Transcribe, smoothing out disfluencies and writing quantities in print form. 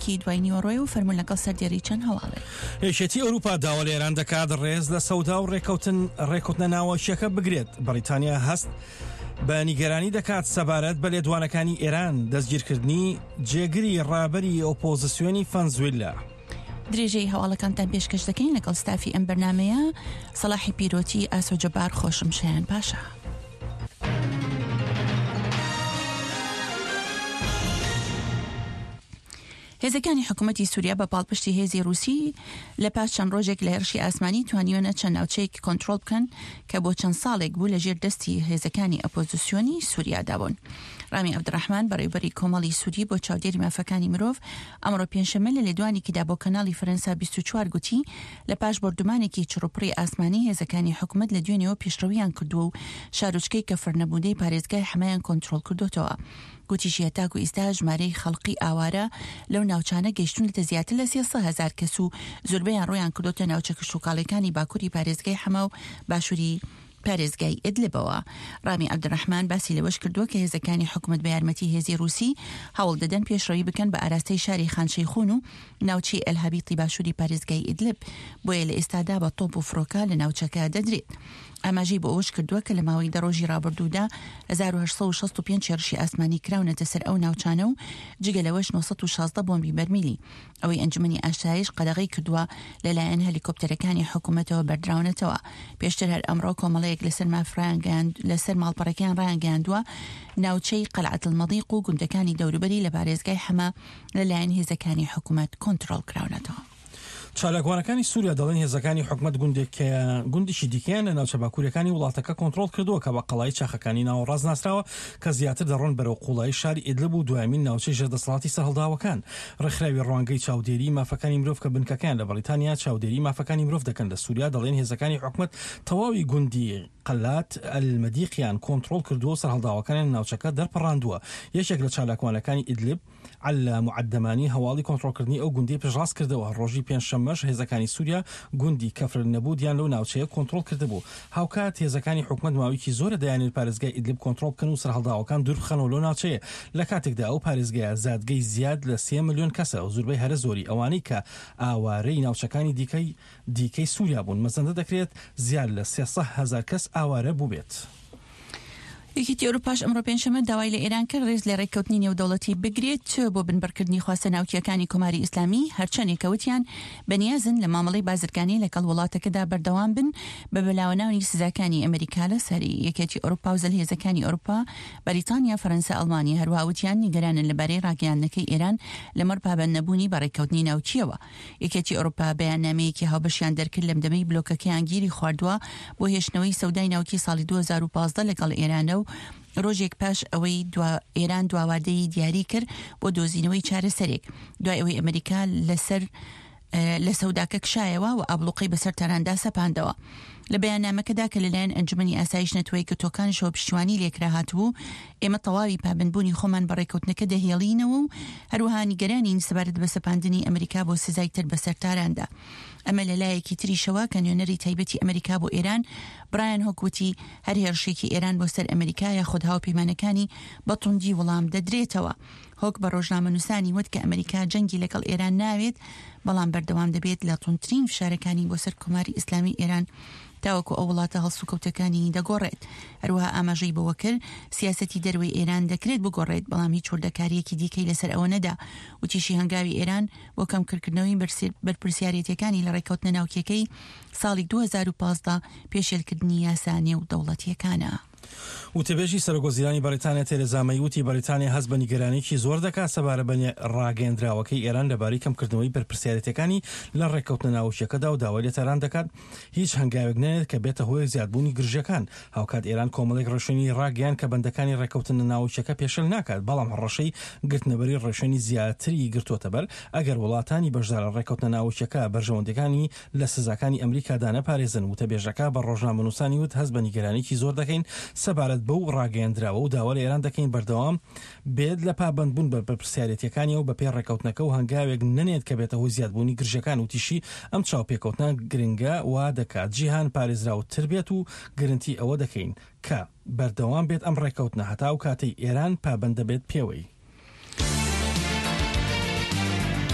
بریتی دوای نیوەڕۆی و فەرموون لەگەڵ سەردێڕی چەند هەواڵێ. هێشێتی ئەوروپا داوا لە ئێران دەکات ڕێز لە سەودا و ڕێکوتنە ناوەشیەکە بگرێت. بەریتانیا هەست بە نیگەرانی دەکات سەبارەت بە لێدوانەکانی ئێران دەستگیرکردنی جێگری ڕابەری ئۆپۆزیسیۆنی ڤەنزوێلا. درێژەی هەواڵەکانتان پێشکەش دەکەین لەگەڵ ستافی ئەم بەرنامەیە سەلاحی پیرۆتی ئاسۆجەبار خۆشم شایان پاشا. هێزەکانی حکوومەتی سووریا بە پاڵپشتی هێزی رووسی لە پاش چەند ڕۆژێک لە هێرشی ئاسمانی توانیوەنە چەند ناوچەیەکی کۆنتڕۆڵ بکەن کە بۆ چەند ساڵێک بوو لە ژێر دەستی هێزەکانی ئۆپۆزیسیۆنی سووریا بوون. ڕامی عەبدوڕەحمان بەڕێوەبەری کۆمەڵی سووری بۆ چاودێری مافەکانی مرۆڤ ئەمڕۆ پێنجشەممە لە لێدوانێکیدا بۆ کەناڵی فەرەنسا 24 گوتی لە پاش بردومانێکی چڕوپڕی ئاسمانی هێزەکانی حکوومەت لە دوێنێەوە پێشڕەویان کردووە و شارۆچکەی کە فەرنەبوودەی پارێزگای حمایان کۆنتڕۆڵ کردوتەوە. گوتیشی هەتاک و ئیستا ژمارەی خەڵقی ئاوارە لەو ناوچانە گەیشتونێتە زیاتر لە 300,000 کەس و زۆربەیان ڕۆیان کردوتە ناوچە کشتوکاڵەکانی باکووری پارێزگای حەما و باشووری پارێزگای ئیدلبەوە. ڕامی عەبدوڕەحمان باسی لەوەش کردووە کە هێزەکانی حکوومەت بە یارمەتی هێزی رووسی هەوڵ دەدەن پێشڕەوی بکەن بە ئاراستەی شاری خانشەیخون و ناوچەی ئەلهابیتی باشووری پارێزگای ئیدلب بۆیە لە ئێستادا بە تۆپ و فڕۆکە لە ناوچەکە دەدرێت. ئاماژەی بۆ ئەوش کردووە کە لە ماوەی دەڕۆژی ڕابردوودا 1865 هێرشی ئاسمانی کراونەتە سەر ئەو ناوچانە و جگە لەوەش 916 بۆمبی بەرمیلی. ئەوەی ئەنجومەنی ئاشایش قەدەغەی کردووە لەلایەن هەلیکۆپتەرەکانی حکوومەتەوە بەردراونەتەوە. پێشتر هەر ئەمڕۆ کۆمەڵەیەک لەسەر ماڵپەڕەکان ڕایانگەاندووە ناوچەی قەلعەت المەضیق و گوندەکانی دەوروبەری لە پارێزگای حەما لەلایەن هێزەکانی حکوومەت کۆنتڕۆڵ کراونەتەوە. چالاکوانەکانی سووریا دەڵێن هێزەکانی حکوومەت گوندێکی دیکەیان لە ناوچە باکوورەکانی وڵاتەکە کۆنتڕۆڵ کردووە کە بە قەڵای چاخەکانی ناوەڕاست ناسراوە کە زیاتر دەڕۆن بەرەو قوڵای شاری ئیدلب و دوایمین ناوچەی ژێردەسەڵاتی سەرهەڵداوەکان. ڕێکخراوی ڕوانگەی چاودێری مافەکانی مرۆڤ کە بنکەکان لە بەریتانیا چاودێری مافەکانی مرۆڤ دەکەن لە سووریا دەڵێن هێزەکانی حکوومەت تەواوی گوندی قەلات المەدیقیان کۆنتڕۆڵ کردووە و سەرهەڵداوەکانی ناوچەکە دەرپەڕاندووە. یەکێک لە چالاکوانەکانی ئیدلب علە معدەمانی هەواڵی کۆنتڕۆڵکردنی ئەو گوندی پێشڕاست کردەوە. ڕۆژی پێنجشەممەش هێزەکانی سووریا گوندی کەفر نەبوودیان لەو ناوچەیە کۆنتڕۆڵ کردبوو. هاوکات هێزەکانی حکوومەت ماوەیەکی زۆرە دەیانێت پارێزگای ئیدلب کۆنتڕۆڵ بکەن و سەرهەڵداوەکان دوور بخەنەوە لەو ناوچەیە. لە کاتێکدا ئەو پارێزگایە زادگەی زیاد لە 3 ملیۆن کەسە و زۆربەی هەرە زۆری ئەوانەی کە ئاوارەی ناوچەکانی دیکەی سووریا بوون مەزەندە دەکرێت زیاد لە 300,000 کەس ئاوارە بووبێت. یەکێتی ئەوروپاش ئەمڕۆ پێنجشەممە داوای لە ئێران کرد ڕێز لە ڕێککەوتنی نێودەوڵەتی بگرێت بۆ بنبەرکردنی خواستە ناوچیەکانی کۆماری ئیسلامی هەرچەندێک کەوتیان بەنیازن لە مامەڵەی بازرگانی لەگەڵ وڵاتەکەدا بەردەوام بن بە بەلاوەناوی سزاکانی ئەمریکا لە سەری. یەکێتی ئەوروپا و هێزەکانی ئەوروپا بەریتانیا فەرەنسا ئەڵمانی هەروەهاوتیان نیگەرانن لەبارەی ڕاگەیاندنەکەی ئێران لەمەڕ پابەند نەبوونی بە ڕێککەوتنی ناوچیەوە. یەکێتی ئەوروپا بەیاننامەیەکی هاوبەشیان دەرکرد لە دەمەی بلۆکەکەیان گیری خواردووە بۆ هێشتنەوەی سەودای ناوکی ساڵی 2015 لەگەڵ ئێرانە و ڕۆژێک پاش ئەوەی ئێران دواوادەی دیاری کرد بۆ دۆزینەوەی چارەسەرێک دوای ئەوەی ئەمریکا لە سەوداکە کشایەوە و ئابلوقەی بەسەر تەراندا سەپاندەوە. لە بەیاننامەکەدا کە لەلایەن ئەنجومەنی ئاسایش نەتوەیەک کە تۆکانشەوە پشتیوانی لێکرا هاتبوو ئێمە تەواوی پابندبوونی خۆمان بە ڕێککەوتنەکە دەهێڵینەوە و هەروەها نیگەرانین سەبارەت بە سەپاندنی ئەمریکا بۆ سزای تر بەسەر تاراندا. ئەمە لەلایەکی تریشەوە کە نوێنەری تایبەتی ئەمریکا بۆ ئێران برایان هۆکوتی هەر هێرشێکی ئێران بۆ سەر ئەمریکا یا خود هاوپەیمانەکانی بە توندی وەڵام دەدرێتەوە. هۆک بە ڕۆژنامەنووسانی وت کە ئەمریکا جەنگی لەگەڵ ئێران ناوێت بەڵام بەردەوام دەبێت لە توندترین فشارەکانی بۆ سەر کۆماری ئیسلامی ئێران تاوەکو ئەو وڵاتە هەڵسوکەوتەکانی دەگۆڕێت. هەروەها ئاماژەی بەوە کرد سیاسەتی دەروی ئێران دەکرێت بگۆڕێت بەڵام هیچ وردەکاریەکی دیکەی لەسەر ئەوە نەدا. وتیشی هەنگاوی ئێران بۆ کەمکردنەوەی بەرپرسیارەتەکانی لە ڕێککەوتنە ناوکیەکەی ساڵی 2015 پێشێلکردنی یاسا نێودەوڵەتیەکانە. وتەبێژی سەرۆکوەزیرانی بەریتانیا تێرێزا مەی وتی بەریتانیا هەست بە نیگەرانێکی زۆر دەکات سەبارە بە ڕاگەیەندراوەکەی ئێران لەبارەی کەمکردنەوەی بەرپرسیارەتەکانی لە ڕێککەوتنە ناوچیەکەدا و داوای لە تەران دەکات هیچ هەنگاوێک نێت کە بێتە هۆی زیادبوونی گرژەکان. هاوکات ئێران کۆمەڵێک ڕێشێنی ڕاگەیان کە بەندەکانی ڕێککەوتنە ناوچیەکە پێشەل ناکات بەڵام ڕەشەی گرتنەبەری ڕێشێنی زیاتری گرتوۆتە بەر ئەگەر وڵاتانی بەشدار لە ڕێککەوتنە ناوچیەکە بەرژەوەندەکانی لە سزاکانی ئەمریکادا نەپارێزن. وتەبێژەکە بە ڕۆژنامەنووسانی وت هەست بە نیگەرانێکی زۆر دەکەین سەبارەت بەو ڕاگەیەندراوە و داوا لە ئێران دەکەین بەردەوام بێت لە پابندبوون بە بەرپرسیارەتیەکانی و بە پێ ڕێککەوتنەکە و هەنگاوێک نەنێت کە بێتە هۆی زیادبوونی گرژەکان. وتیشی ئەم چاوپێکەوتنە گرنگە وا دەکات جیهان پارێزراوتر بێت و گرنتی ئەوە دەکەین کە بەردەوام بێت ئەم ڕێککەوتنە هەتا و کاتەی ئێران پابند دەبێت پێوەی.